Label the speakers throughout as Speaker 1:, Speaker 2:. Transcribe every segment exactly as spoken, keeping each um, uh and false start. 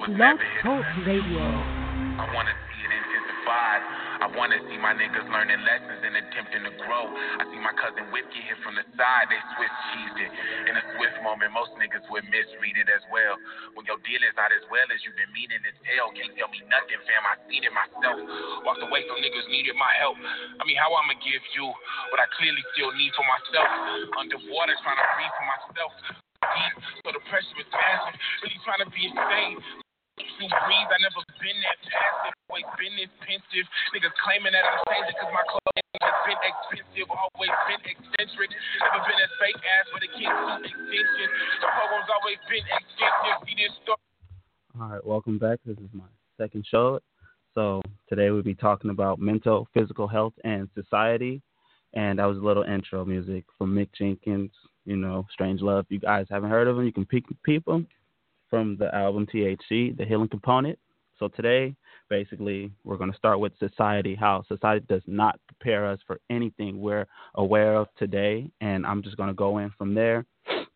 Speaker 1: Blog Talk Radio.
Speaker 2: I want to see it intensified. I want to see my niggas learning lessons and attempting to grow. I see my cousin Whip get hit from the side. They Swiss cheesed it. In a swift moment, most niggas would misread it as well. When your deal is not as well as you've been meaning to tell, can't tell me nothing, fam. I seen it myself. Walked away, some niggas needed my help. I mean, how I'ma give you what I clearly still need for myself? Underwater, trying to breathe for myself. Deep, so the pressure is massive. Really trying to be insane. To breathe, I never been that passive, always been this pensive. Niggas claiming that I'm changing cause my clothing has been expensive, always been eccentric. Never been as fake ass, but it can't suit extension. The program's always been extensive. See this story.
Speaker 3: All right, welcome back. This is my second show. So today we'll be talking about mental, physical health, and society. And that was a little intro music from Mick Jenkins, you know, Strange Love. If you guys haven't heard of him, you can peep, peep him. From the album T H C, The Healing Component. So today, basically, we're going to start with society, how society does not prepare us for anything we're aware of today, and I'm just going to go in from there.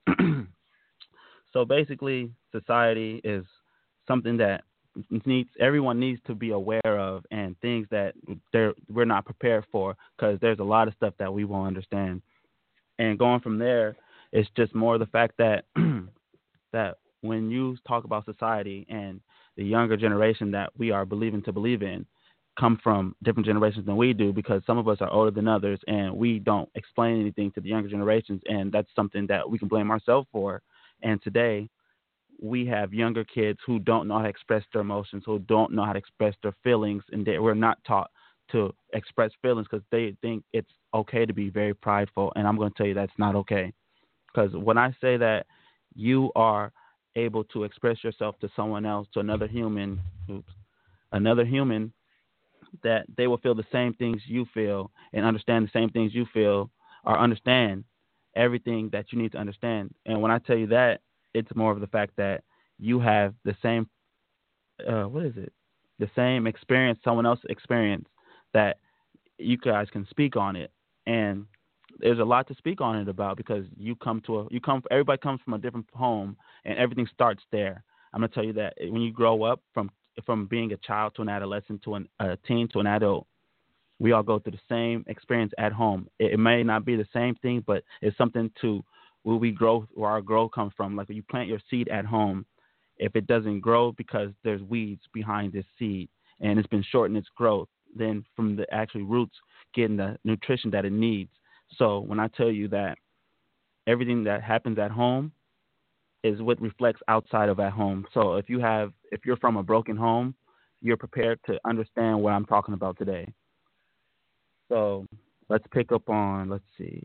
Speaker 3: So basically, society is something that needs everyone needs to be aware of, and things that they're, we're not prepared for, because there's a lot of stuff that we won't understand. And going from there, it's just more the fact that that when you talk about society and the younger generation that we are believing to believe in come from different generations than we do, because some of us are older than others and we don't explain anything to the younger generations. And that's something that we can blame ourselves for. And today we have younger kids who don't know how to express their emotions, who don't know how to express their feelings. And they, we're not taught to express feelings because they think it's okay to be very prideful. And I'm going to tell you that's not okay. Because when I say that you are able to express yourself to someone else, to another human, oops, another human, that they will feel the same things you feel and understand the same things you feel, or understand everything that you need to understand. And when I tell you that, it's more of the fact that you have the same, uh, what is it? The same experience someone else experienced, that you guys can speak on it. And there's a lot to speak on it about, because you come to a, you come, everybody comes from a different home, and everything starts there. I'm going to tell you that when you grow up from, from being a child to an adolescent to an, a teen to an adult, we all go through the same experience at home. It, it may not be the same thing, but it's something to where we grow, where our growth comes from. Like when you plant your seed at home, if it doesn't grow because there's weeds behind this seed and it's been shortened its growth, then from the actual roots getting the nutrition that it needs. So when I tell you that everything that happens at home is what reflects outside of at home. So if you have, if you're from a broken home, you're prepared to understand what I'm talking about today. So let's pick up on, let's see.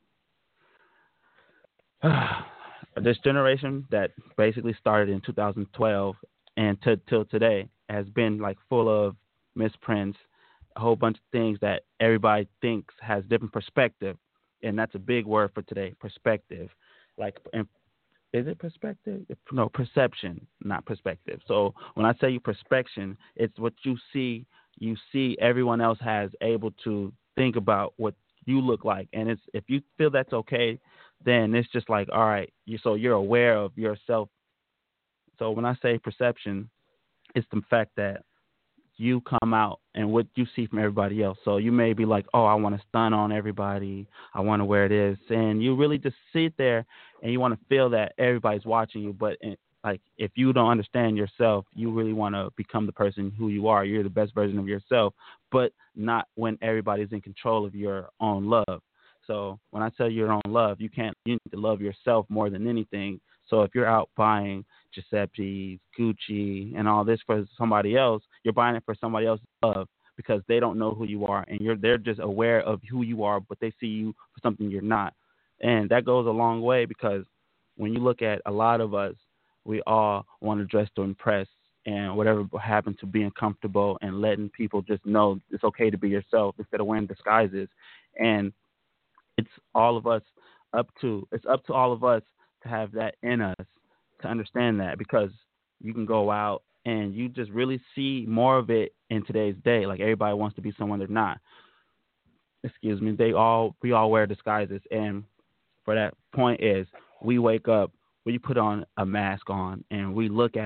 Speaker 3: This generation that basically started in two thousand twelve and t- till today has been like full of misprints, a whole bunch of things that everybody thinks has different perspective. And that's a big word for today, perspective. Like, and is it perspective? No, perception, not perspective. So when I say you perspection, it's what you see. You see everyone else has able to think about what you look like. And it's, if you feel that's okay, then it's just like, all right, you, so you're aware of yourself. So when I say perception, it's the fact that you come out and what you see from everybody else. So you may be like, oh, I want to stun on everybody. I want to wear this. And you really just sit there and you want to feel that everybody's watching you. But in, like, if you don't understand yourself, you really want to become the person who you are. You're the best version of yourself, but not when everybody's in control of your own love. So when I tell you your own love, you can't, you need to love yourself more than anything. So if you're out buying Giuseppe's, Gucci, and all this for somebody else, you're buying it for somebody else's love, because they don't know who you are, and you're they're just aware of who you are, but they see you for something you're not. And that goes a long way, because when you look at a lot of us, we all want to dress to impress, and whatever happened to being comfortable and letting people just know it's okay to be yourself instead of wearing disguises. And it's all of us up to it's up to all of us to have that in us, to understand that, because you can go out and you just really see more of it in today's day. Like, everybody wants to be someone they're not. Excuse me. They all, we all wear disguises. And for that point is, we wake up, we put on a mask on, and we look at it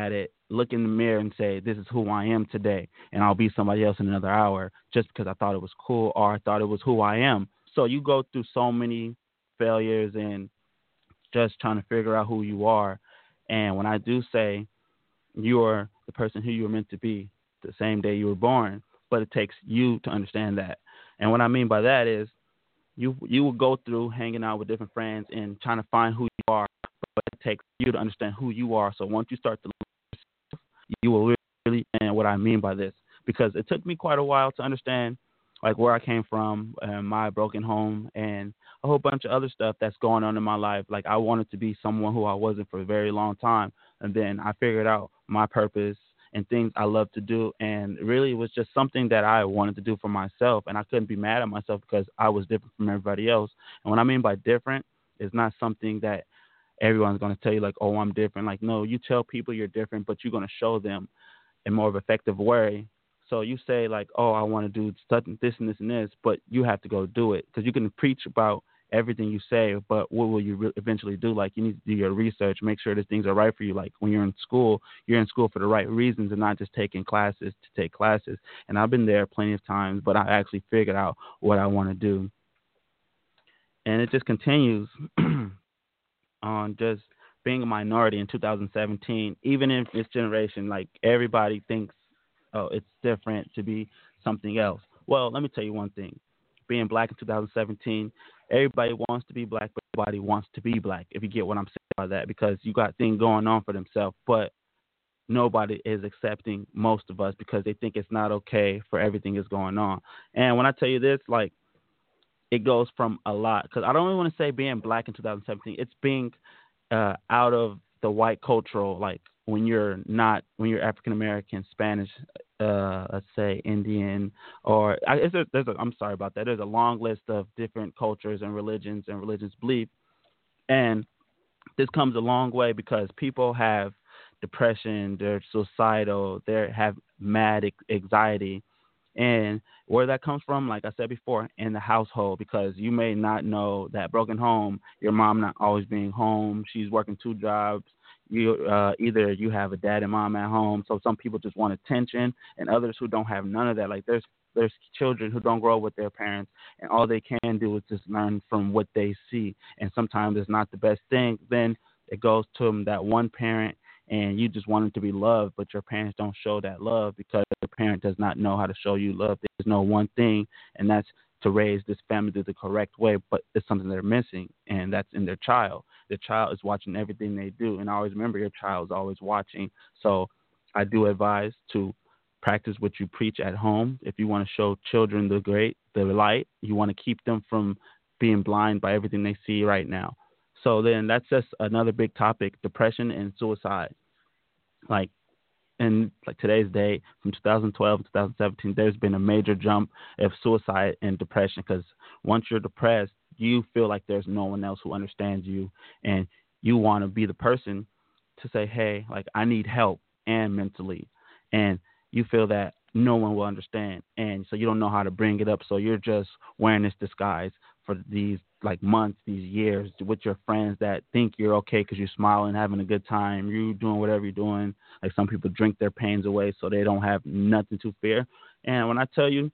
Speaker 3: look in the mirror and say, this is who I am today, and I'll be somebody else in another hour just because I thought it was cool or I thought it was who I am. So you go through so many failures and just trying to figure out who you are. And when I do say you're the person who you were meant to be the same day you were born, but it takes you to understand that. And what I mean by that is you you will go through hanging out with different friends and trying to find who you are, but it takes you to understand who you are. So once you start to look, you will really understand what I mean by this, because it took me quite a while to understand like where I came from and my broken home and a whole bunch of other stuff that's going on in my life. Like I wanted to be someone who I wasn't for a very long time. And then I figured out my purpose and things I love to do. And really it was just something that I wanted to do for myself. And I couldn't be mad at myself because I was different from everybody else. And what I mean by different is not something that everyone's going to tell you like, oh, I'm different. Like, no, you tell people you're different, but you're going to show them in more of an effective way. So you say like, oh, I want to do this and this and this, but you have to go do it, because you can preach about everything you say, but what will you re- eventually do? Like you need to do your research, make sure that things are right for you. Like when you're in school, you're in school for the right reasons and not just taking classes to take classes. And I've been there plenty of times, but I actually figured out what I want to do. And it just continues on just being a minority in two thousand seventeen, even in this generation, like everybody thinks, oh, it's different to be something else. Well, let me tell you one thing. Being black in two thousand seventeen, everybody wants to be black, but everybody wants to be black, if you get what I'm saying by that, because you got things going on for themselves, but nobody is accepting most of us because they think it's not okay for everything that's going on. And when I tell you this, like, it goes from a lot, because I don't really want to say being black in two thousand seventeen. It's being uh, out of the white cultural, like, when you're not, when you're African American, Spanish, uh, let's say Indian, or I, it's a, there's a, I'm sorry about that. There's a long list of different cultures and religions and religious belief, and this comes a long way because people have depression, they're suicidal, they have mad anxiety, and where that comes from, like I said before, in the household, because you may not know that broken home, your mom not always being home, she's working two jobs. You uh, either you have a dad and mom at home, so some people just want attention, and others who don't have none of that. Like there's there's children who don't grow up with their parents, and all they can do is just learn from what they see. And sometimes it's not the best thing. Then it goes to them, that one parent, and you just want them to be loved, but your parents don't show that love because the parent does not know how to show you love. There's no one thing, and that's to raise this family the correct way, but it's something they're missing, and that's in their child. The child is watching everything they do, and always remember your child is always watching. So I do advise to practice what you preach at home. If you want to show children the great, the light, you want to keep them from being blind by everything they see right now. So then that's just another big topic, depression and suicide. Like in like today's day, from two thousand twelve to two thousand seventeen, there's been a major jump of suicide and depression, because once you're depressed, you feel like there's no one else who understands you, and you want to be the person to say, hey, like I need help, and mentally, and you feel that no one will understand, and so you don't know how to bring it up, so you're just wearing this disguise for these like months, these years, with your friends that think you're okay because you're smiling, having a good time, you doing whatever you're doing. Like some people drink their pains away so they don't have nothing to fear. And when I tell you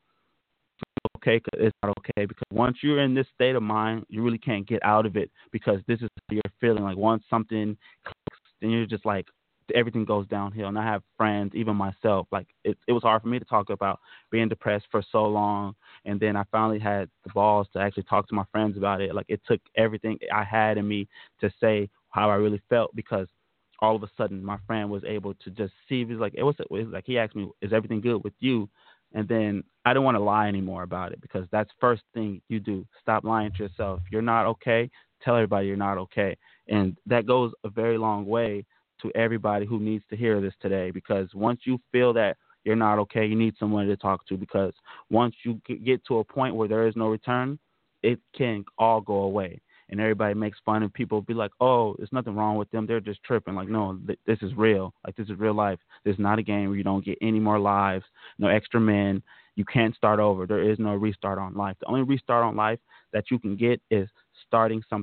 Speaker 3: okay, it's not okay, because once you're in this state of mind, you really can't get out of it, because this is how you're feeling. Like once something clicks, then you're just like, everything goes downhill. And I have friends, even myself, like it, it was hard for me to talk about being depressed for so long. And then I finally had the balls to actually talk to my friends about it. Like it took everything I had in me to say how I really felt, because all of a sudden my friend was able to just see, he was like, it was, it was like, he asked me, is everything good with you? And then I don't want to lie anymore about it, because that's first thing you do. Stop lying to yourself. If you're not okay, tell everybody you're not okay. And that goes a very long way to everybody who needs to hear this today, because once you feel that you're not okay, you need someone to talk to, because once you get to a point where there is no return, it can all go away. And everybody makes fun, and people be like, oh, there's nothing wrong with them, they're just tripping. Like, no, th- this is real. Like, this is real life. This is not a game where you don't get any more lives, no extra men. You can't start over. There is no restart on life. The only restart on life that you can get is starting something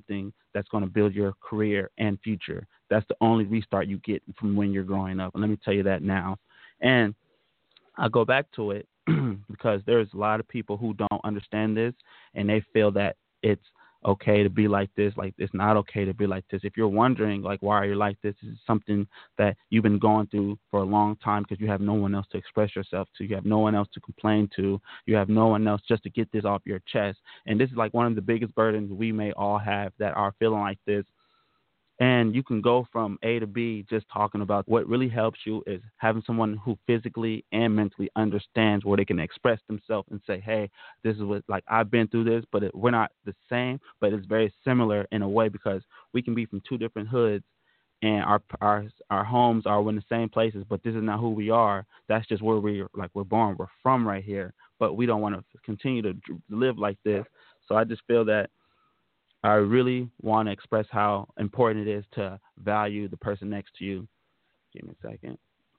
Speaker 3: that's going to build your career and future. That's the only restart you get from when you're growing up. And let me tell you that now. And I go back to it because there's a lot of people who don't understand this, and they feel that it's okay to be like this. Like, it's not okay to be like this. If you're wondering, like, why are you like this, this is something that you've been going through for a long time because you have no one else to express yourself to. You have no one else to complain to. You have no one else just to get this off your chest. And this is like one of the biggest burdens we may all have that are feeling like this. And you can go from A to B just talking about what really helps you is having someone who physically and mentally understands where they can express themselves and say, hey, this is what, like, I've been through this, but it, we're not the same, but it's very similar in a way because we can be from two different hoods and our our our homes are in the same places, but this is not who we are. That's just where we're, like, we're born. We're from right here, but we don't want to continue to live like this. So I just feel that I really want to express how important it is to value the person next to you. Give me a second.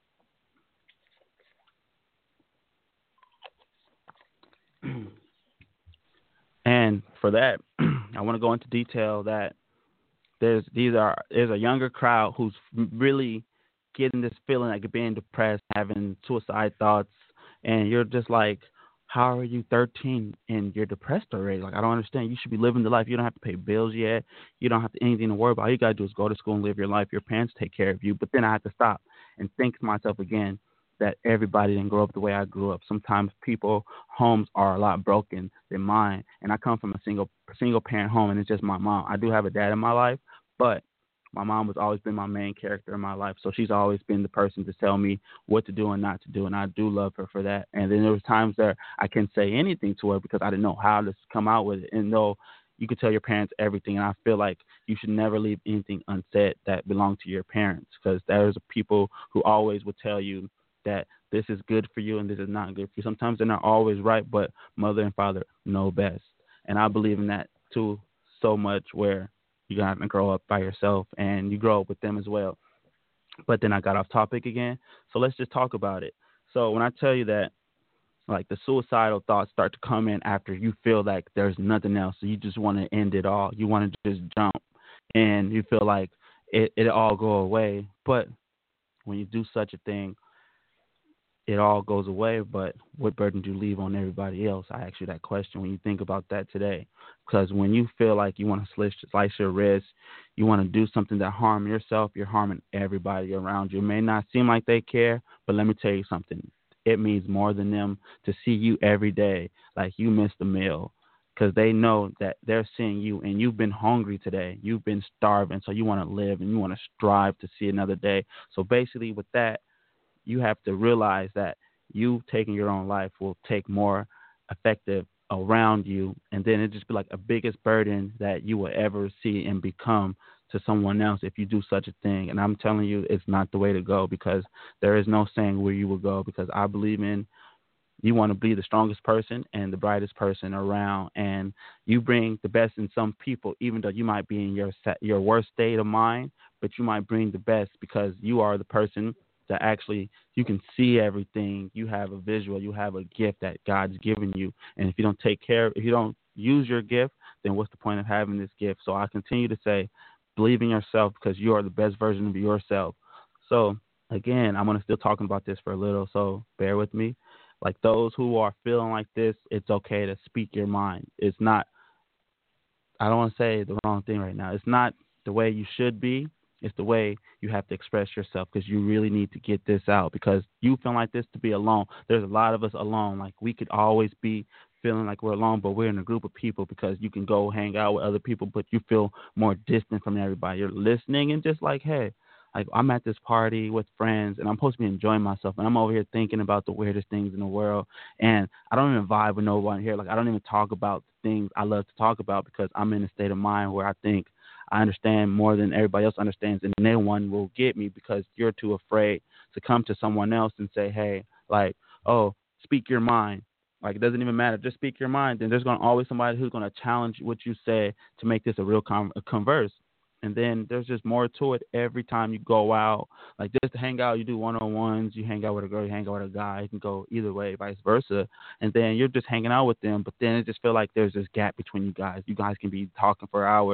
Speaker 3: And for that, I want to go into detail that there's these are there's a younger crowd who's really getting this feeling like being depressed, having suicide thoughts, and you're just like, how are you thirteen and you're depressed already? Like, I don't understand. You should be living the life. You don't have to pay bills yet. You don't have to, anything to worry about. All you got to do is go to school and live your life. Your parents take care of you. But then I have to stop and think to myself again that everybody didn't grow up the way I grew up. Sometimes people, homes are a lot broken than mine. And I come from a single single parent home, and it's just my mom. I do have a dad in my life, but my mom has always been my main character in my life, so she's always been the person to tell me what to do and not to do, and I do love her for that. And then there was times that I couldn't say anything to her because I didn't know how to come out with it. And though you could tell your parents everything, and I feel like you should never leave anything unsaid that belongs to your parents, because there's people who always would tell you that this is good for you and this is not good for you. Sometimes they're not always right, but mother and father know best. And I believe in that too so much, where you got to grow up by yourself and you grow up with them as well. But then I got off topic again. So let's just talk about it. So when I tell you that, like, the suicidal thoughts start to come in after you feel like there's nothing else. So you just want to end it all. You want to just jump and you feel like it, it all go away. But when you do such a thing, it all goes away, but what burden do you leave on everybody else? I ask you that question when you think about that today. Because when you feel like you want to slice, slice your wrist, you want to do something that harm yourself, you're harming everybody around you. It may not seem like they care, but let me tell you something. It means more than them to see you every day like you missed a meal, because they know that they're seeing you and you've been hungry today. You've been starving, so you want to live and you want to strive to see another day. So basically with that, you have to realize that you taking your own life will take more effective around you, and then it just be like a biggest burden that you will ever see and become to someone else if you do such a thing. And I'm telling you, it's not the way to go, because there is no saying where you will go, because I believe in you want to be the strongest person and the brightest person around, and you bring the best in some people, even though you might be in your your worst state of mind, but you might bring the best because you are the person that actually you can see everything. You have a visual, you have a gift that God's given you. And if you don't take care, if you don't use your gift, then what's the point of having this gift? So I continue to say, believe in yourself, because you are the best version of yourself. So again, I'm going to still talking about this for a little, so bear with me. Like, those who are feeling like this, it's okay to speak your mind. It's not, I don't want to say the wrong thing right now. It's not the way you should be. It's the way you have to express yourself, because you really need to get this out, because you feel like this to be alone. There's a lot of us alone. Like, we could always be feeling like we're alone, but we're in a group of people, because you can go hang out with other people, but you feel more distant from everybody. You're listening and just like, hey, like, I'm at this party with friends and I'm supposed to be enjoying myself, and I'm over here thinking about the weirdest things in the world, and I don't even vibe with no one here. Like, I don't even talk about the things I love to talk about, because I'm in a state of mind where I think I understand more than everybody else understands, and no one will get me, because you're too afraid to come to someone else and say, hey, like, oh, speak your mind. Like, it doesn't even matter. Just speak your mind. Then there's going to always somebody who's going to challenge what you say to make this a real com- a converse. And then there's just more to it every time you go out. Like, just to hang out, you do one-on-ones, you hang out with a girl, you hang out with a guy. You can go either way, vice versa. And then you're just hanging out with them, but then it just feel like there's this gap between you guys. You guys can be talking for hours,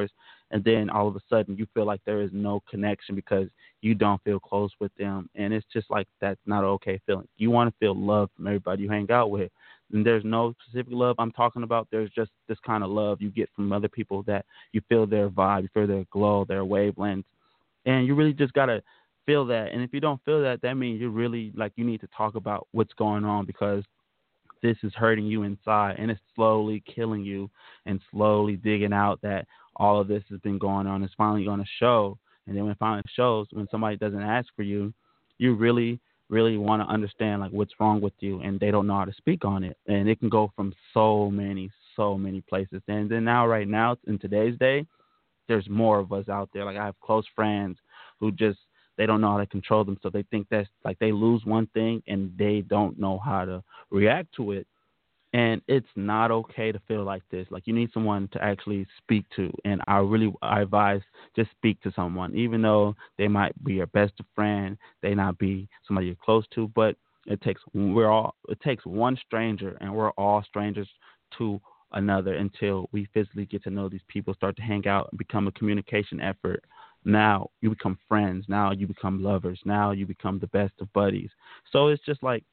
Speaker 3: and then all of a sudden you feel like there is no connection because you don't feel close with them, and it's just like that's not an okay feeling. You want to feel love from everybody you hang out with, and there's no specific love I'm talking about. There's just this kind of love you get from other people that you feel their vibe, you feel their glow, their wavelengths, and you really just gotta feel that. And if you don't feel that, that means you really like you need to talk about what's going on, because this is hurting you inside, and it's slowly killing you and slowly digging out that all of this has been going on. It's finally going to show. And then when it finally shows, when somebody doesn't ask for you, you really, really want to understand like what's wrong with you, and they don't know how to speak on it. And it can go from so many, so many places. And then now, right now, in today's day, there's more of us out there. Like I have close friends who just, they don't know how to control them. So they think that's like they lose one thing and they don't know how to react to it. And it's not okay to feel like this. Like you need someone to actually speak to. And I really I advise just speak to someone, even though they might be your best friend, they not be somebody you're close to. But it takes we're all it takes one stranger, and we're all strangers to another until we physically get to know these people, start to hang out, and become a communication effort. Now you become friends. Now you become lovers. Now you become the best of buddies. So it's just like,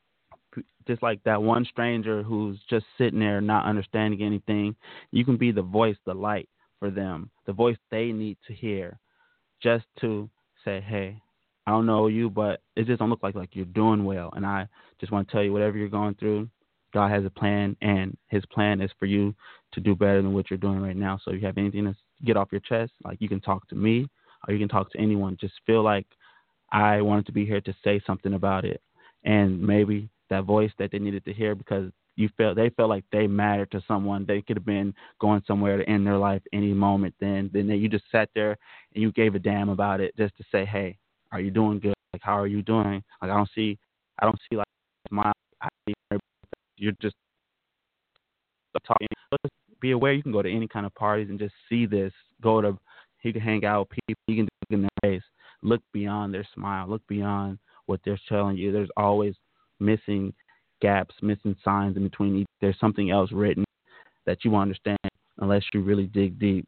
Speaker 3: just like that one stranger who's just sitting there not understanding anything. You can be the voice, the light for them, the voice they need to hear, just to say, hey, I don't know you, but it just don't look like, like you're doing well. And I just want to tell you, whatever you're going through, God has a plan, and his plan is for you to do better than what you're doing right now. So if you have anything to get off your chest, like you can talk to me or you can talk to anyone. Just feel like I wanted to be here to say something about it. And maybe that voice that they needed to hear, because you felt they felt like they mattered to someone. They could have been going somewhere to end their life any moment. Then, then you just sat there and you gave a damn about it, just to say, hey, are you doing good? Like, how are you doing? Like, I don't see, I don't see like smile. I see you're just talking. Just be aware. You can go to any kind of parties and just see this. Go to, you can hang out with people. You can look in their face. Look beyond their smile. Look beyond what they're telling you. There's always missing gaps, missing signs in between each. There's something else written that you won't understand unless you really dig deep.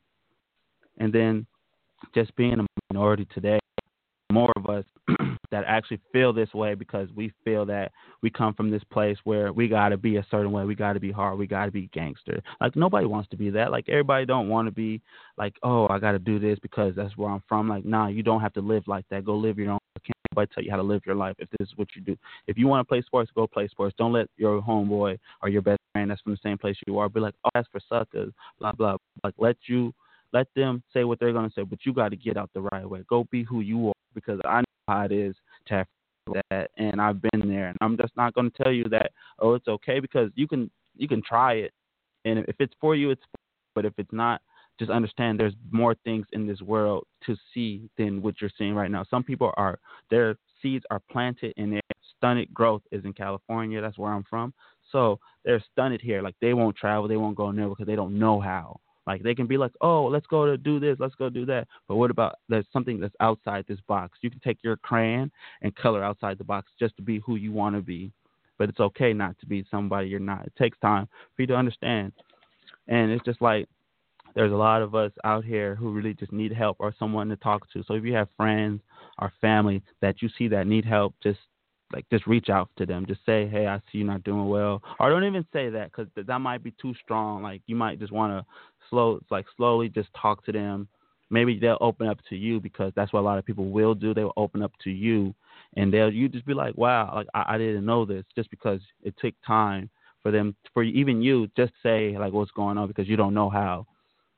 Speaker 3: And then just being a minority today, more of us that actually feel this way because we feel that we come from this place where we got to be a certain way. We got to be hard. We got to be gangster. Like nobody wants to be that. Like everybody don't want to be like, oh, I got to do this because that's where I'm from. Like, nah, you don't have to live like that. Go live your own. I can't nobody tell you how to live your life if this is what you do. If you want to play sports, go play sports. Don't let your homeboy or your best friend that's from the same place you are be like, oh, that's for suckers, blah, blah. Like let you, let them say what they're going to say, but you got to get out the right way. Go be who you are, because I know how it is to have that, and I've been there. And I'm just not going to tell you that, oh, it's okay, because you can you can try it, and if it's for you, it's for you. But if it's not, just understand there's more things in this world to see than what you're seeing right now. Some people are, their seeds are planted and their stunted growth is in California. That's where I'm from. So they're stunted here. Like they won't travel, they won't go nowhere because they don't know how. Like they can be like, oh, let's go to do this, let's go do that. But what about there's something that's outside this box? You can take your crayon and color outside the box just to be who you want to be. But it's okay not to be somebody you're not. It takes time for you to understand. And it's just like there's a lot of us out here who really just need help or someone to talk to. So if you have friends or family that you see that need help, just like just reach out to them. Just say, hey, I see you're not doing well. Or don't even say that, because that might be too strong. Like you might just want to slow, like slowly just talk to them. Maybe they'll open up to you, because that's what a lot of people will do. They will open up to you, and they'll you just be like, wow, like I, I didn't know this, just because it took time for them, for even you, just say like what's going on, because you don't know how.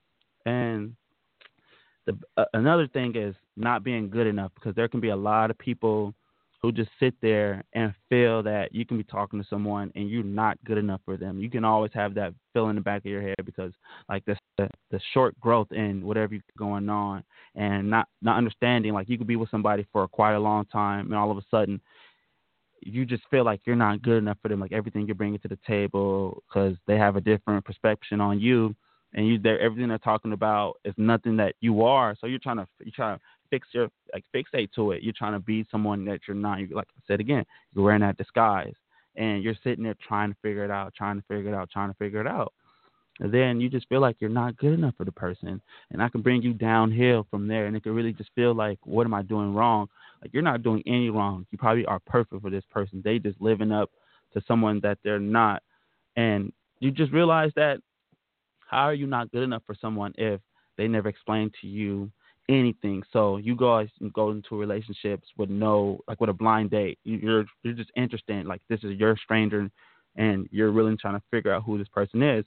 Speaker 3: And the uh, another thing is not being good enough, because there can be a lot of people who just sit there and feel that you can be talking to someone and you're not good enough for them. You can always have that feel in the back of your head, because like the the, the short growth in whatever you're going on, and not, not understanding, like you could be with somebody for quite a long time and all of a sudden you just feel like you're not good enough for them. Like everything you're bringing to the table, because they have a different perception on you, and you they're everything they're talking about is nothing that you are. So you're trying to, you're trying to fix your, like fixate to it. You're trying to be someone that you're not. You, like I said again, you're wearing that disguise, and you're sitting there trying to figure it out, trying to figure it out, trying to figure it out. And then you just feel like you're not good enough for the person. And I can bring you downhill from there. And it can really just feel like, what am I doing wrong? Like, you're not doing any wrong. You probably are perfect for this person. They just living up to someone that they're not. And you just realize that, how are you not good enough for someone if they never explained to you anything? So you guys go into relationships with no, like with a blind date. You- You're you're just interested. Like, this is your stranger, and you're really trying to figure out who this person is.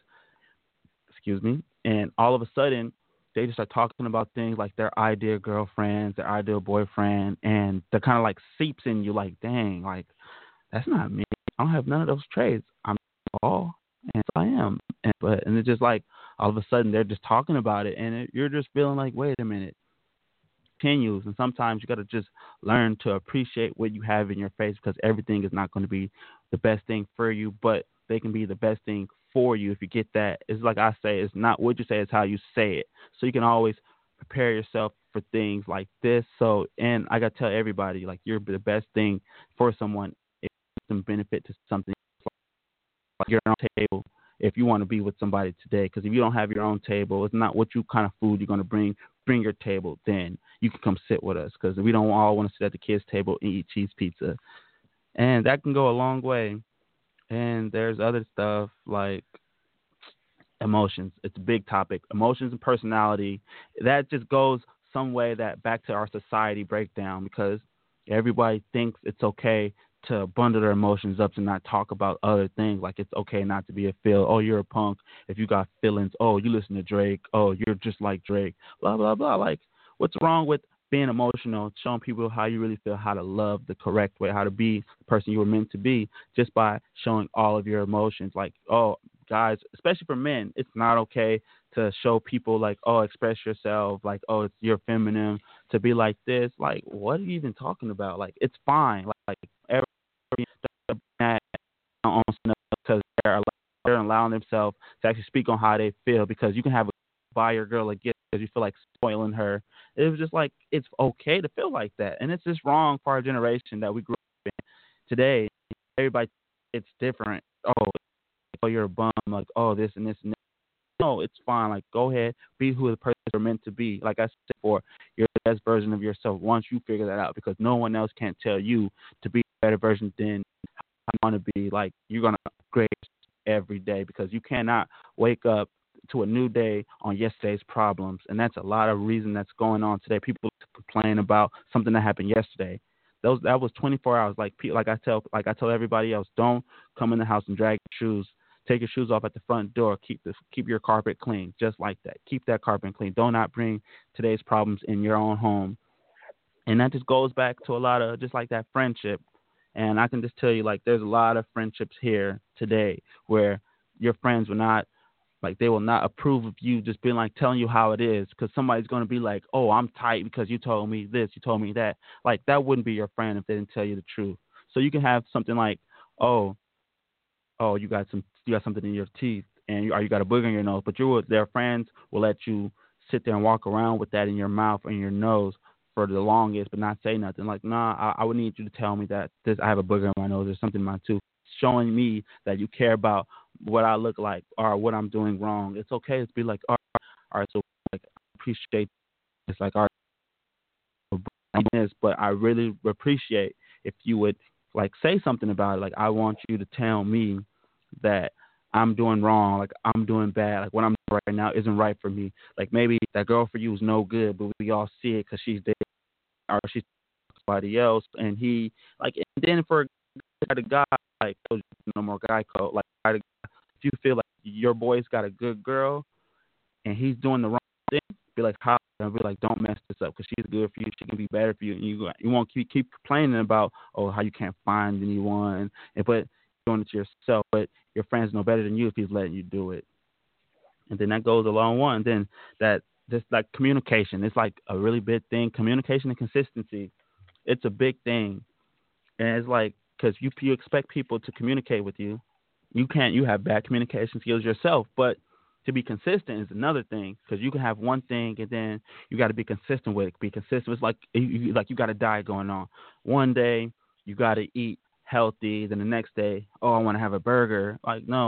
Speaker 3: Excuse me. And all of a sudden, they just start talking about things like their ideal girlfriends, their ideal boyfriend, and they're kind of like seeps in you. Like, dang, like that's not me. I don't have none of those traits. I'm all, and so I am. And but and it's just like, all of a sudden they're just talking about it, and it, you're just feeling like, wait a minute. Continues, and sometimes you got to just learn to appreciate what you have in your face, because everything is not going to be the best thing for you, but they can be the best thing for you if you get that. It's like I say, it's not what you say, it's how you say it. So you can always prepare yourself for things like this. So, and I got to tell everybody, like, you're the best thing for someone if some benefit to something like your own table. If you want to be with somebody today, because if you don't have your own table, it's not what you kind of food you're going to bring. Bring your table, then you can come sit with us, because we don't all want to sit at the kids' table and eat cheese pizza, and that can go a long way. And there's other stuff like emotions. It's a big topic. Emotions and personality. That just goes some way that back to our society breakdown, because everybody thinks it's okay to bundle their emotions up and not talk about other things. Like, it's okay not to be a feel. Oh, you're a punk if you got feelings. Oh, you listen to Drake. Oh, you're just like Drake. Blah, blah, blah. Like, what's wrong with being emotional, showing people how you really feel, how to love the correct way, how to be the person you were meant to be, just by showing all of your emotions. Like, oh, guys, especially for men, it's not okay to show people like, oh, express yourself, like, oh, it's you're feminine, to be like this. Like, what are you even talking about? Like, it's fine. Like, like every because they're they're allowing themselves to actually speak on how they feel, because you can have a buy your girl a gift because you feel like spoiling her. It was just like, it's okay to feel like that, and it's just wrong for our generation that we grew up in. Today, everybody, it's different. Oh, oh, you're a bum. Like, oh, this and this and that. No, it's fine. Like, go ahead, be who the person you're meant to be. Like I said before, you're the best version of yourself once you figure that out, because no one else can tell you to be a better version than how you want to be. Like, you're going to upgrade every day, because you cannot wake up to a new day on yesterday's problems. And that's a lot of reason that's going on today. People complain about something that happened yesterday. Those that was twenty-four hours. Like, like I tell, like I tell everybody else, don't come in the house and drag your shoes. Take your shoes off at the front door. Keep this, keep your carpet clean, just like that. Keep that carpet clean. Do not bring today's problems in your own home. And that just goes back to a lot of just like that friendship. And I can just tell you, like, there's a lot of friendships here today where your friends will not, like, they will not approve of you just being like telling you how it is, because somebody's going to be like, oh, I'm tight because you told me this, you told me that. Like, that wouldn't be your friend if they didn't tell you the truth. So you can have something like, oh, oh, you got some, you got something in your teeth, and you, or you got a booger in your nose, but you, their friends will let you sit there and walk around with that in your mouth or in your nose for the longest, but not say nothing. Like, nah, I, I would need you to tell me that this, I have a booger in my nose or something in my tooth, showing me that you care about what I look like or what I'm doing wrong. It's okay to be like, all right, all right, so like, I appreciate it's like, all right, but I really appreciate if you would like say something about it. Like, I want you to tell me that I'm doing wrong, like I'm doing bad, like what I'm doing right now isn't right for me. Like, maybe that girl for you is no good, but we all see it because she's there or she's somebody else, and he like. And then for the guy, like, no more guy code. Like, if you feel like your boy's got a good girl and he's doing the wrong thing, be like, how? And be like, don't mess this up because she's good for you. She can be better for you, and you you won't keep keep complaining about, oh, how you can't find anyone, and but doing it to yourself. But your friends know better than you if he's letting you do it. And then that goes a long one. And then that just like communication, it's like a really big thing. Communication and consistency, it's a big thing. And it's like, because you you expect people to communicate with you, you can't. You have bad communication skills yourself, but to be consistent is another thing, because you can have one thing and then you got to be consistent with it. Be consistent. It's like you, like you got a diet going on. One day you got to eat healthy, then the next day, oh, I want to have a burger. Like, no,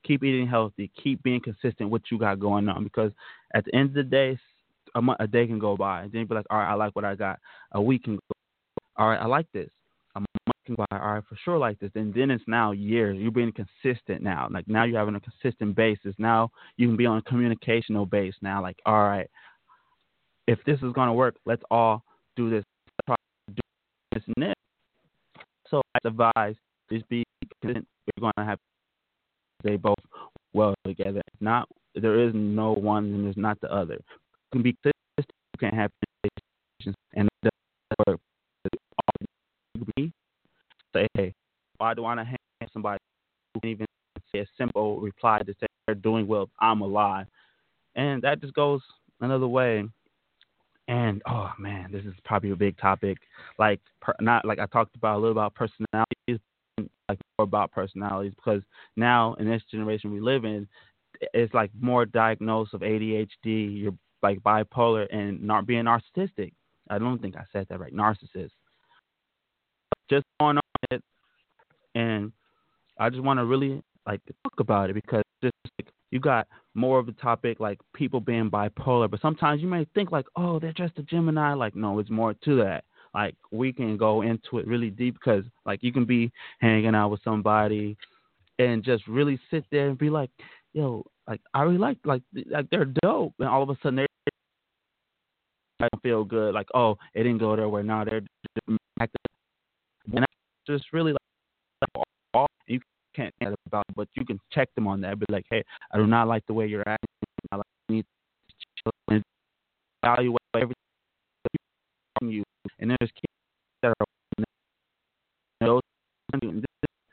Speaker 3: keep eating healthy, keep being consistent with what you got going on. Because at the end of the day, a, month, a day can go by, and then you be like, all right, I like what I got. A week can go, all right, I like this. A month can go by, all right, for sure, like this. And then it's now years. You're being consistent now. Like now you're having a consistent basis. Now you can be on a communicational base now. Like, all right, if this is gonna work, let's all do this. Try to do this and this. So I advise just be consistent. You're gonna have they both well together. If not, there is no one and there's not the other. You can be consistent. You can have conversations and it doesn't work. Be say, hey, why do I not have somebody who can even say a simple reply to say they're doing well? I'm alive, and that just goes another way. And oh man, this is probably a big topic. Like per, not like I talked about a little about personalities, like more about personalities because now in this generation we live in, it's like more diagnosed of A D H D. You're like bipolar and not being narcissistic. I don't think I said that right. Narcissist. Just going on it, and I just want to really like talk about it because just like, you got more of the topic like people being bipolar, but sometimes you may think like, oh, they're just a Gemini. Like, no, it's more to that. Like, we can go into it really deep because like you can be hanging out with somebody and just really sit there and be like, yo, like I really like like like they're dope, and all of a sudden they don't feel good. Like, oh, it didn't go their way. Now they're just acting. And that's just really like all you can't think about, but you can check them on that. Be like, hey, I do not like the way you're acting. I like you need to chill and evaluate everything from you. And there's kids that are those this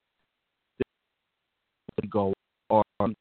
Speaker 3: go or and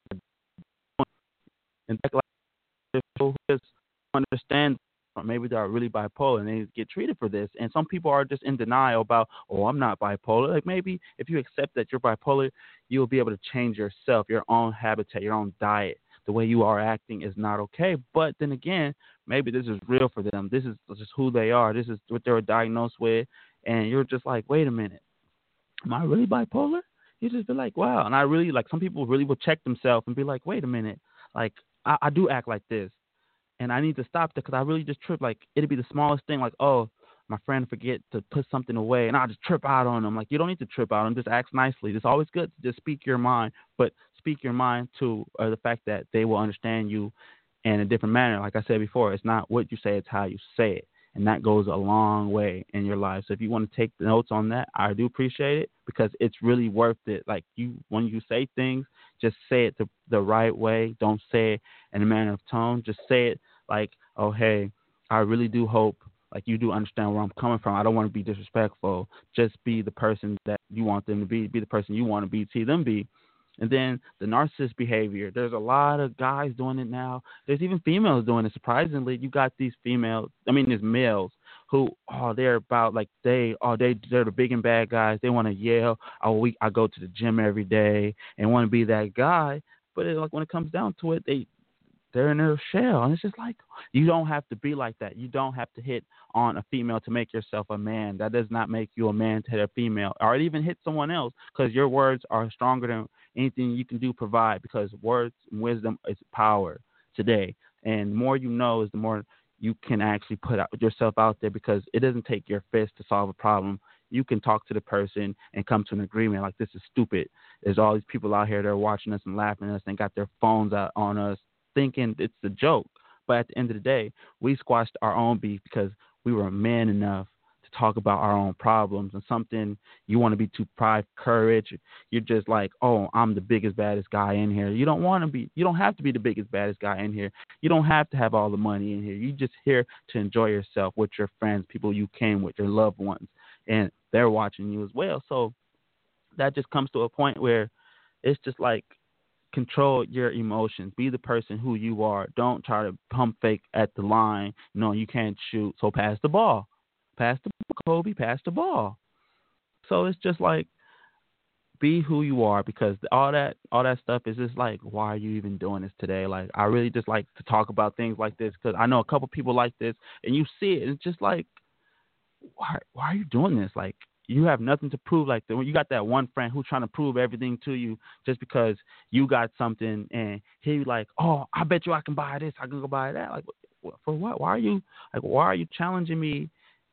Speaker 3: like people who just understand. Or maybe they're really bipolar and they get treated for this. And some people are just in denial about, oh, I'm not bipolar. Like maybe if you accept that you're bipolar, you'll be able to change yourself, your own habitat, your own diet. The way you are acting is not okay. But then again, maybe this is real for them. This is just who they are. This is what they were diagnosed with. And you're just like, wait a minute, am I really bipolar? You just be like, wow. And I really, like some people really will check themselves and be like, wait a minute, like I, I do act like this. And I need to stop that because I really just trip. Like, it'd be the smallest thing, like, oh, my friend forget to put something away, and I'll just trip out on them. Like, you don't need to trip out on them. Just act nicely. It's always good to just speak your mind, but speak your mind to uh, the fact that they will understand you in a different manner. Like I said before, it's not what you say, it's how you say it. And that goes a long way in your life. So if you want to take the notes on that, I do appreciate it because it's really worth it. Like you, when you say things, just say it the, the right way. Don't say it in a manner of tone. Just say it like, oh, hey, I really do hope like you do understand where I'm coming from. I don't want to be disrespectful. Just be the person that you want them to be. Be the person you want to be. See them be. And then the narcissist behavior. There's a lot of guys doing it now. There's even females doing it. Surprisingly, you got these females. I mean, there's males who, oh, they're about like they, oh, they, they're the big and bad guys. They want to yell. Oh, we, I go to the gym every day and want to be that guy. But it, like when it comes down to it, they, they're in their shell. And it's just like, you don't have to be like that. You don't have to hit on a female to make yourself a man. That does not make you a man to hit a female or even hit someone else because your words are stronger than anything you can do provide because words and wisdom is power today. And the more you know is the more you can actually put out yourself out there because it doesn't take your fist to solve a problem. You can talk to the person and come to an agreement like this is stupid. There's all these people out here that are watching us and laughing at us and got their phones out on us thinking it's a joke. But at the end of the day, we squashed our own beef because we were man enough to talk about our own problems and something you want to be too pride, courage. You're just like, oh, I'm the biggest, baddest guy in here. You don't want to be, you don't have to be the biggest, baddest guy in here. You don't have to have all the money in here. You're just here to enjoy yourself with your friends, people you came with, your loved ones, and they're watching you as well. So that just comes to a point where it's just like, control your emotions. Be the person who you are. Don't try to pump fake at the line. No, you can't shoot. So pass the ball. Pass the ball, Kobe. Pass the ball. So it's just like be who you are because all that all that stuff is just like, why are you even doing this today? Like I really just like to talk about things like this because I know a couple people like this and you see it. It's just like, why why are you doing this? Like you have nothing to prove. Like the, when you got that one friend who's trying to prove everything to you just because you got something, and he like, oh, I bet you I can buy this, I can go buy that. Like, for what? Why are you like? Why are you challenging me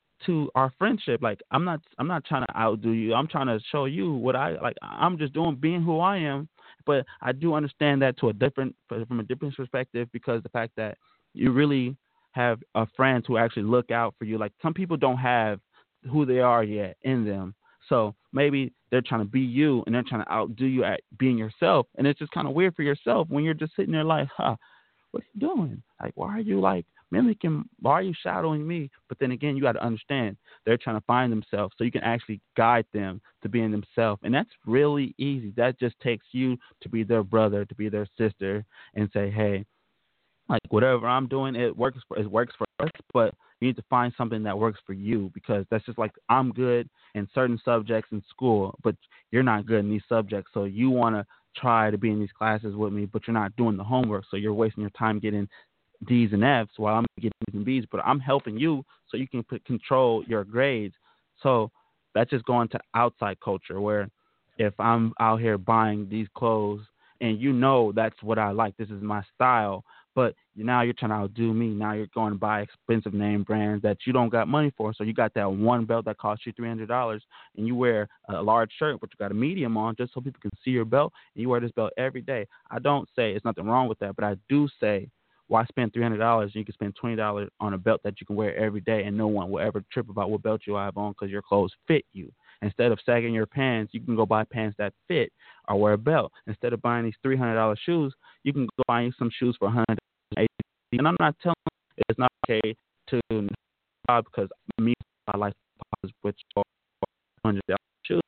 Speaker 3: to our friendship? Like, I'm not, I'm not trying to outdo you. I'm trying to show you what I like. I'm just doing being who I am. But I do understand that to a different, from a different perspective, because the fact that you really have uh, friends who actually look out for you. Like, some people don't have who they are yet in them. So maybe they're trying to be you and they're trying to outdo you at being yourself. And it's just kind of weird for yourself when you're just sitting there like, huh, what are you doing? Like, why are you like mimicking, why are you shadowing me? But then again, you got to understand they're trying to find themselves, so you can actually guide them to being themselves. And that's really easy. That just takes you to be their brother, to be their sister, and say, hey, like, whatever I'm doing, it works for, it works for us, but you need to find something that works for you, because that's just like, I'm good in certain subjects in school, but you're not good in these subjects. So you want to try to be in these classes with me, but you're not doing the homework. So you're wasting your time getting D's and F's while I'm getting D's and B's, but I'm helping you so you can put, control your grades. So that's just going to outside culture, where if I'm out here buying these clothes and you know that's what I like, this is my style, but now you're trying to outdo me. Now you're going to buy expensive name brands that you don't got money for. So you got that one belt that costs you three hundred dollars, and you wear a large shirt, but you got a medium on just so people can see your belt, and you wear this belt every day. I don't say it's nothing wrong with that, but I do say, why spend three hundred dollars and you can spend twenty dollars on a belt that you can wear every day, and no one will ever trip about what belt you have on because your clothes fit you. Instead of sagging your pants, you can go buy pants that fit or wear a belt. Instead of buying these three hundred dollars shoes, you can go buy some shoes for one hundred dollars. And I'm not telling you it's not okay to, because me, I like with one hundred dollars shoes.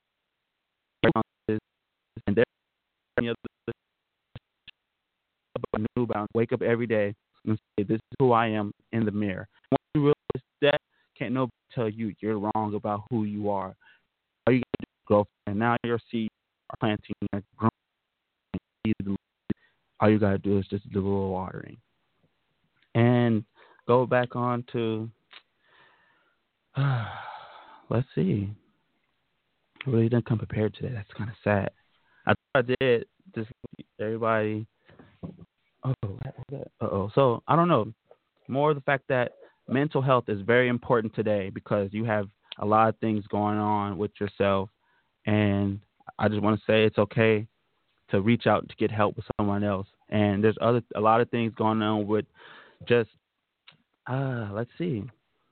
Speaker 3: And there's any other New Balance. Wake up every day and say, this is who I am in the mirror. Once you realize that, can't nobody tell you you're wrong about who you are. All you got to do is grow, and now your seeds are planting and growing. All you got to do is just do a little watering. And go back on to, uh, let's see. I really didn't come prepared today. That's kind of sad. I thought I did. Just everybody. Oh, uh-oh. So, I don't know. More the fact that mental health is very important today, because you have a lot of things going on with yourself. And I just want to say it's okay to reach out to get help with someone else. And there's other a lot of things going on with just, uh, let's see.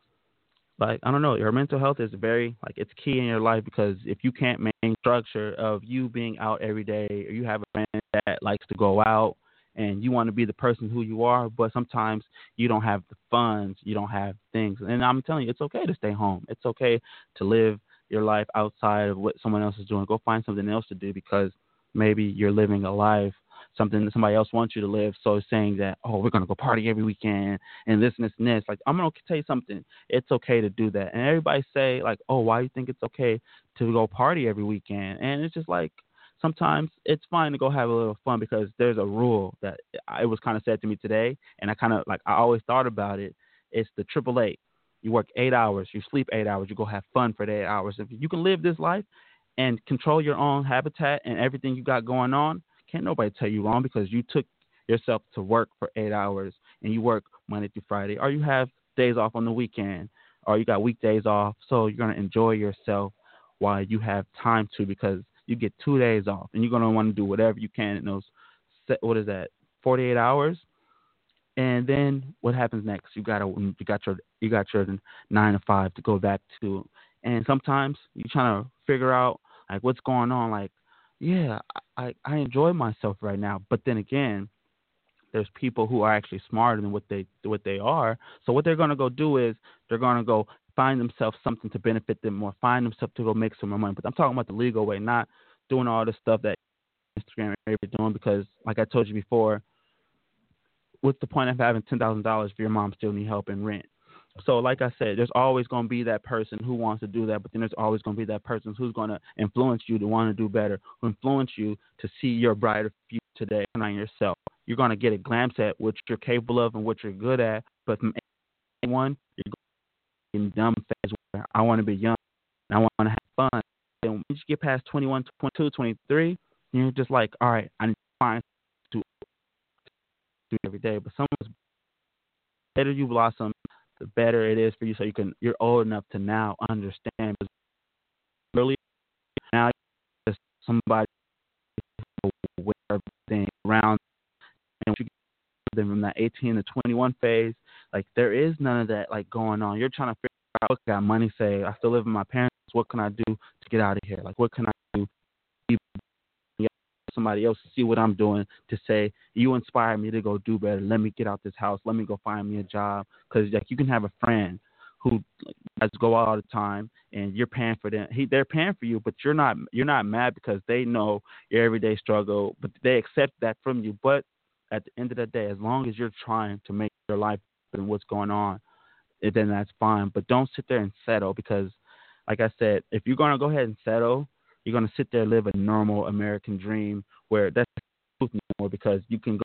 Speaker 3: Like, I don't know. Your mental health is very, like, it's key in your life, because if you can't maintain structure of you being out every day, or you have a friend that likes to go out, and you want to be the person who you are, but sometimes you don't have the funds, you don't have things. And I'm telling you, it's okay to stay home. It's okay to live your life outside of what someone else is doing. Go find something else to do, because maybe you're living a life, something that somebody else wants you to live. So saying that, oh, we're going to go party every weekend and this and this and this. Like, I'm going to tell you something. It's okay to do that. And everybody say, like, oh, why do you think it's okay to go party every weekend? And it's just like, sometimes it's fine to go have a little fun, because there's a rule that it was kind of said to me today, and I kind of like I always thought about it. It's the triple eight. You work eight hours, you sleep eight hours, you go have fun for the eight hours. If you can live this life and control your own habitat and everything you got going on, can't nobody tell you wrong, because you took yourself to work for eight hours and you work Monday through Friday, or you have days off on the weekend, or you got weekdays off. So you're going to enjoy yourself while you have time to, because you get two days off, and you're going to want to do whatever you can in those, what is that, forty-eight hours? And then what happens next? You got to, you got your, you got your nine to five to go back to. And sometimes you're trying to figure out, like, what's going on. Like, yeah, I, I enjoy myself right now. But then again, there's people who are actually smarter than what they, what they are. So what they're going to go do is they're going to go find themselves something to benefit them more, find themselves to go make some more money. But I'm talking about the legal way, not doing all the stuff that Instagram is doing, because like I told you before, what's the point of having ten thousand dollars if your mom still need help in rent? So like I said, there's always going to be that person who wants to do that, but then there's always going to be that person who's going to influence you to want to do better, who influence you to see your brighter future today on yourself. You're going to get a glimpse at what you're capable of and what you're good at, but from anyone, you're going to be in dumb phase where I want to be young, and I want to have fun. And once you get past twenty-one, twenty-two, twenty-three, you're just like, all right, I need to find to do every day. But someone's the better you blossom, the better it is for you. So you can, you're old enough to now understand. Early now, you're just somebody with everything around, and you get them from that eighteen to twenty-one phase. Like there is none of that like going on. You're trying to figure out, what got money saved. I still live with my parents. What can I do to get out of here? Like what can I do? Somebody else to see what I'm doing, to say you inspire me to go do better. Let me get out this house. Let me go find me a job. Because like you can have a friend who like, guys go out all the time and you're paying for them. He they're paying for you, but you're not you're not mad because they know your everyday struggle, but they accept that from you. But at the end of the day, as long as you're trying to make your life and what's going on, then that's fine. But don't sit there and settle because, like I said, if you're gonna go ahead and settle, you're going to sit there and live a normal American dream where that's not anymore because you can go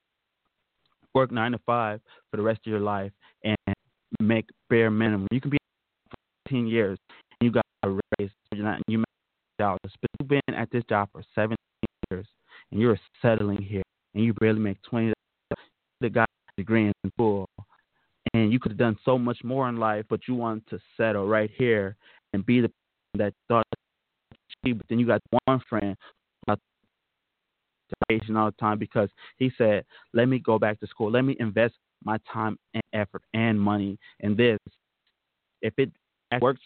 Speaker 3: work nine to five for the rest of your life and make bare minimum. You can be for fifteen years and you got a raise and you make dollars, but you've been at this job for seventeen years and you're settling here and you barely make twenty dollars. The guy a degree in full, and you could have done so much more in life, but you want to settle right here and be the person that thought. But then you got one friend all the time because he said, let me go back to school. Let me invest my time and effort and money in this. If it works,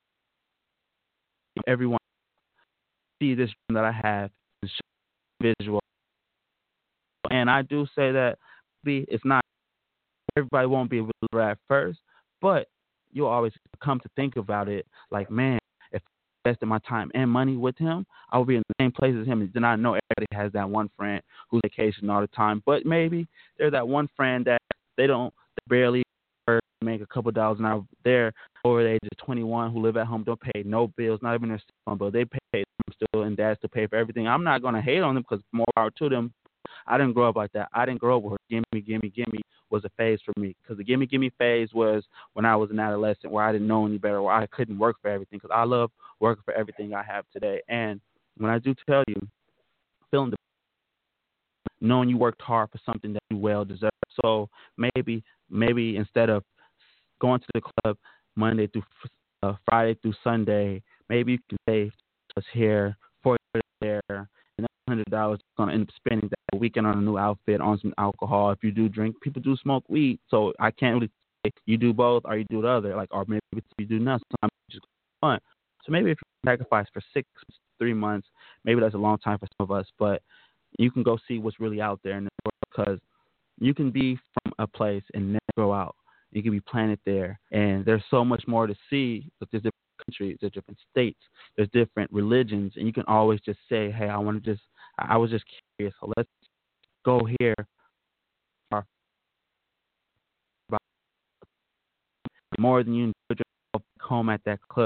Speaker 3: everyone see this that I have visual. And I do say that it's not, everybody won't be able to do it at first, but you'll always come to think about it like, man, invested my time and money with him, I will be in the same place as him. And then I know everybody has that one friend who's vacationing all the time, but maybe they're that one friend that they don't they barely make a couple dollars an hour. They're over the age of twenty-one who live at home, don't pay no bills, not even their cell phone bill. They pay them still, and dads to pay for everything. I'm not going to hate on them because more power to them. I didn't grow up like that. I didn't grow up with gimme, gimme, gimme was a phase for me. Because the gimme, gimme phase was when I was an adolescent where I didn't know any better, where I couldn't work for everything. Because I love working for everything I have today. And when I do tell you, feeling the knowing you worked hard for something that you well deserve. So maybe, maybe instead of going to the club Monday through uh, Friday through Sunday, maybe you can save us here, forty there, and that hundred dollars is going to end up spending that weekend on a new outfit, on some alcohol. If you do drink, people do smoke weed, so I can't really say you do both or you do the other, like, or maybe you do nothing. Sometimes it's just fun. So maybe if you sacrifice for six, three months, maybe that's a long time for some of us, but you can go see what's really out there in the world, because you can be from a place and never go out. You can be planted there, and there's so much more to see. But there's different countries, there's different states, there's different religions, and you can always just say, hey, I want to just, I was just curious, so let's go here. More than you enjoy yourself home at that club,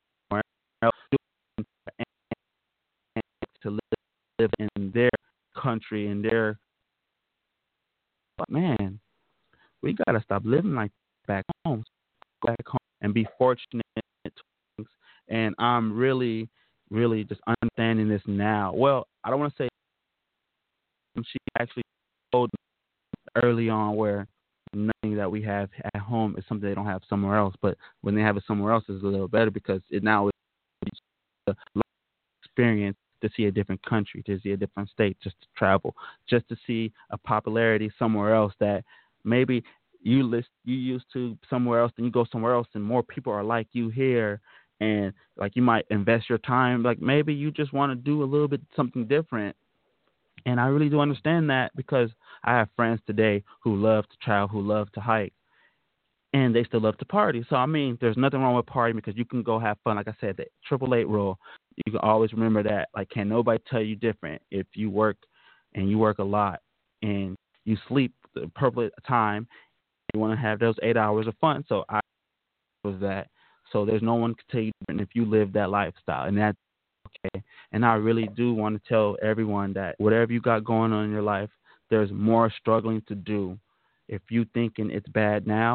Speaker 3: to live in their country and their, but man, we gotta stop living like back home, back home, and be fortunate. And I'm really, really just understanding this now. Well, I don't want to say she actually told me early on where nothing that we have at home is something they don't have somewhere else. But when they have it somewhere else, it's a little better, because it now is a experience to see a different country, to see a different state, just to travel, just to see a popularity somewhere else that maybe you list you used to somewhere else, then you go somewhere else and more people are like you here, and like you might invest your time, like maybe you just want to do a little bit something different. And I really do understand that, because I have friends today who love to travel, who love to hike, and they still love to party. So I mean, there's nothing wrong with partying, because you can go have fun. Like I said, the triple eight rule, you can always remember that. Like, can't nobody tell you different. If you work and you work a lot and you sleep the appropriate time, you want to have those eight hours of fun. So I was that. So there's no one can tell you different if you live that lifestyle, and that's okay. And I really do want to tell everyone that whatever you got going on in your life, there's more struggling to do. If you thinking it's bad now,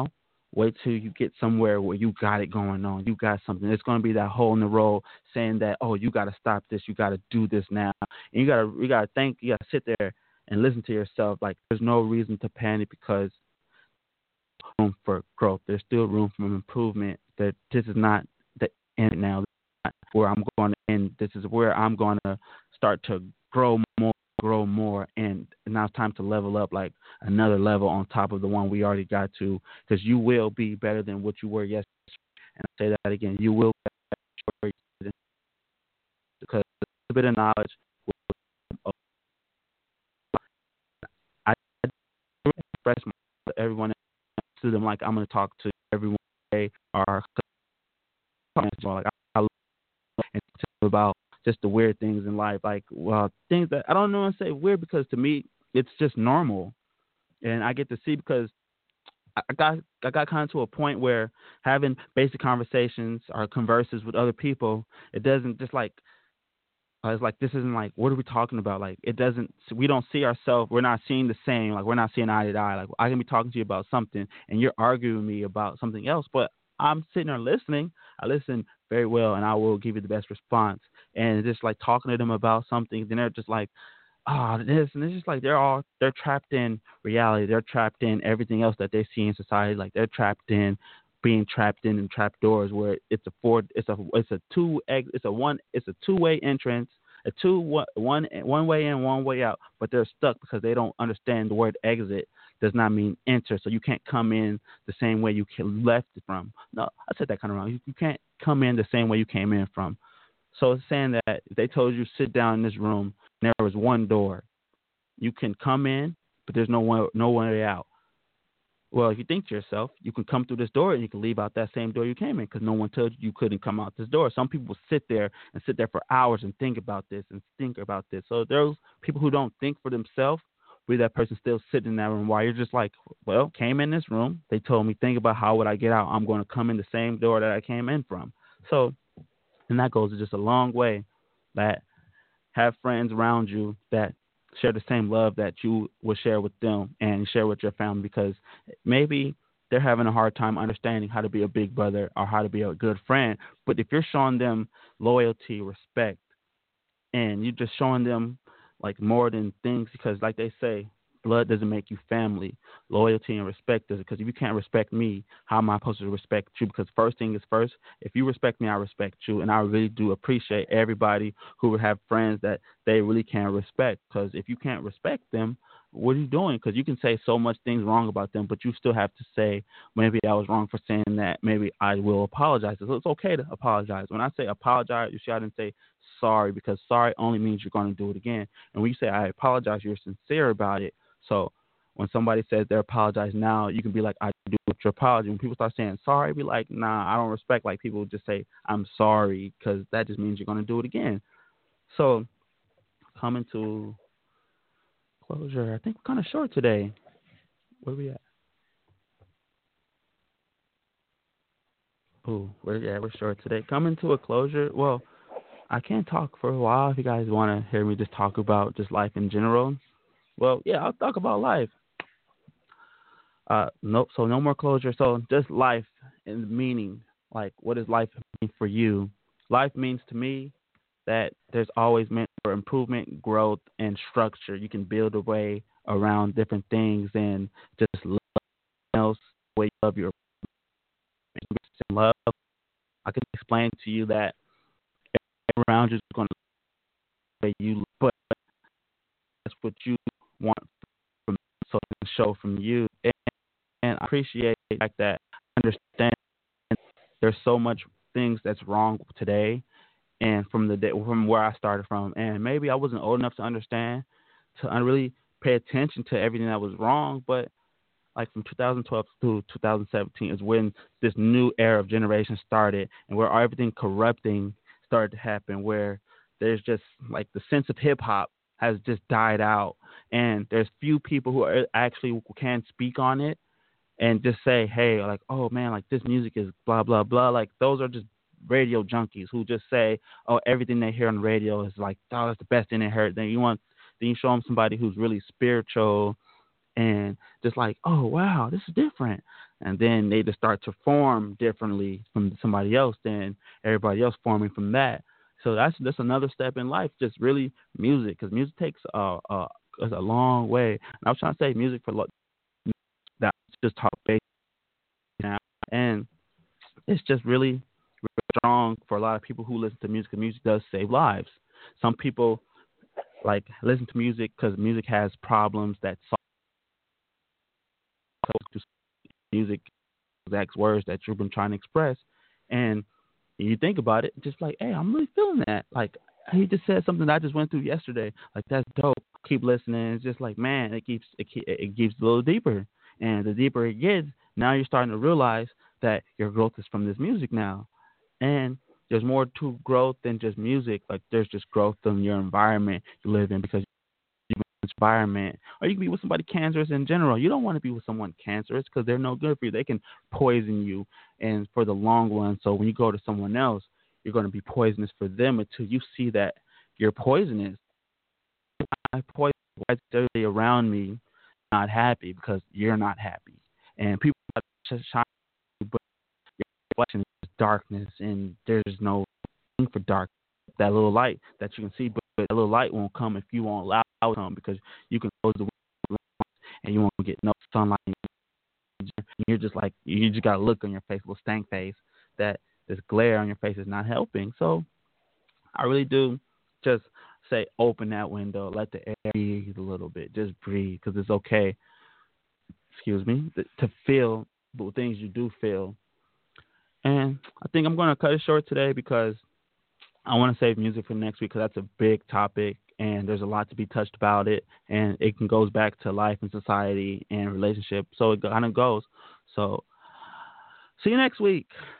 Speaker 3: Wait till you get somewhere where you got it going on. You got something. It's going to be that hole in the road saying that, oh, you got to stop this. You got to do this now. And you got to you got to think. You got to sit there and listen to yourself. Like, there's no reason to panic because room for growth. There's still room for improvement. That this is not the end now. This is not where I'm going to end. This is where I'm going to start to grow more, grow more, and now it's time to level up, like another level on top of the one we already got to. Because you will be better than what you were yesterday. And I say that again, you will be better than because a bit of knowledge. I express myself to everyone to them like I'm going to talk to everyone today or like I love and talk about just the weird things in life, like well things that I don't know and say weird because to me it's just normal, and I get to see because I got I got kind of to a point where having basic conversations or converses with other people, it doesn't just like uh, it's like this isn't like what are we talking about? Like it doesn't we don't see ourselves. We're not seeing the same. Like we're not seeing eye to eye. Like I can be talking to you about something and you're arguing with me about something else, but I'm sitting there listening. I listen very well, and I will give you the best response. And just like talking to them about something, then they're just like, oh, this, and it's just like they're all they're trapped in reality. They're trapped in everything else that they see in society. Like they're trapped in being trapped in and trap doors where it's a four, it's a it's a two egg, it's a one, it's a two way entrance, a two one one one way in, one way out. But they're stuck because they don't understand the word exit does not mean enter. So you can't come in the same way you left from. No, I said that kind of wrong. You, you can't come in the same way you came in from. So it's saying that if they told you sit down in this room and there was one door, you can come in, but there's no one, no way out. Well, if you think to yourself, you can come through this door and you can leave out that same door you came in because no one told you you couldn't come out this door. Some people sit there and sit there for hours and think about this and think about this. So those people who don't think for themselves, be that person still sitting in that room while you're just like, well, came in this room. They told me, think about how would I get out? I'm going to come in the same door that I came in from. So, and that goes just a long way that have friends around you that share the same love that you would share with them and share with your family, because maybe they're having a hard time understanding how to be a big brother or how to be a good friend. But if you're showing them loyalty, respect, and you're just showing them like more than things, because like they say, blood doesn't make you family. Loyalty and respect does. Because if you can't respect me, how am I supposed to respect you? Because first thing is first, if you respect me, I respect you. And I really do appreciate everybody who would have friends that they really can't respect. Because if you can't respect them, what are you doing? Because you can say so much things wrong about them, but you still have to say, maybe I was wrong for saying that. Maybe I will apologize. So it's okay to apologize. When I say apologize, you see, I didn't say sorry, because sorry only means you're going to do it again. And when you say I apologize, you're sincere about it. So when somebody says they apologize now, you can be like, I do with your apology. When people start saying sorry, be like, nah, I don't respect like people just say I'm sorry, because that just means you're going to do it again. So coming to closure, I think we're kind of short today. Where are we at? Oh, we're, yeah, we're short today. Coming to a closure. Well, I can't talk for a while if you guys want to hear me just talk about just life in general. Well, yeah, I'll talk about life. Uh, nope. So no more closure. So just life and meaning. Like, what does life mean for you? Life means to me that there's always meant for improvement, growth, and structure. You can build a way around different things and just love else the way you love your love. I can explain to you that around you is going to way you, but that's what you want from so it can show from you. And, and I appreciate the fact that I understand there's so much things that's wrong today, and from the day, from where I started from, and maybe I wasn't old enough to understand to really pay attention to everything that was wrong, but like from two thousand twelve to two thousand seventeen is when this new era of generation started, and where everything corrupting started to happen, where there's just like the sense of hip hop has just died out, and there's few people who are actually can speak on it and just say, hey, like, oh man, like this music is blah blah blah. Like those are just radio junkies who just say, oh, everything they hear on the radio is like, oh, that's the best thing they heard. Then you want, then you show them somebody who's really spiritual and just like, oh wow, this is different. and then they just start to form differently from somebody else than everybody else forming from that. So that's that's another step in life, just really music, because music takes a, a, a long way. And I was trying to say music for lo- that just talk bass now, and it's just really, really strong for a lot of people who listen to music. 'Cause music does save lives. Some people like listen to music because music has problems that solve music, exact words that you've been trying to express, and you think about it, just like, hey, I'm really feeling that. Like, he just said something that I just went through yesterday. Like, that's dope. Keep listening. It's just like, man, it keeps it, keep, it keeps a little deeper, and the deeper it gets, now you're starting to realize that your growth is from this music now, and there's more to growth than just music. Like, there's just growth in your environment you live in, because environment, or you can be with somebody cancerous in general. You don't want to be with someone cancerous because they're no good for you. They can poison you, and for the long run. So when you go to someone else, you're going to be poisonous for them until you see that you're poisonous. I poison everybody around me not happy because you're not happy, and people are just shine, but your reflection is darkness, and there's no thing for dark. That little light that you can see, but that little light won't come if you won't allow it to come, because you can close the window and you won't get no sunlight. You're just like, you just got a look on your face, a little stank face, that this glare on your face is not helping. So I really do just say, open that window, let the air breathe a little bit, just breathe, because it's okay, excuse me, to feel the things you do feel. And I think I'm going to cut it short today because I want to save music for next week, because that's a big topic and there's a lot to be touched about it, and it can goes back to life and society and relationship. So it kind of goes. So see you next week.